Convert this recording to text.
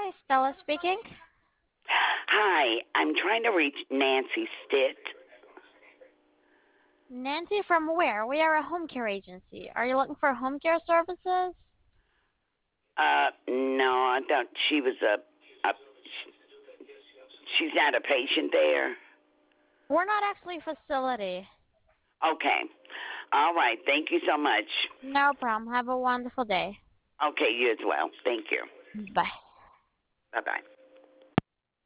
Hi, Stella speaking. Hi, I'm trying to reach Nancy Stitt. Nancy from where? We are a home care agency. Are you looking for home care services? No, I don't. She's not a patient there. We're not actually a facility. Okay. All right. Thank you so much. No problem. Have a wonderful day. Okay, you as well. Thank you. Bye. Bye bye.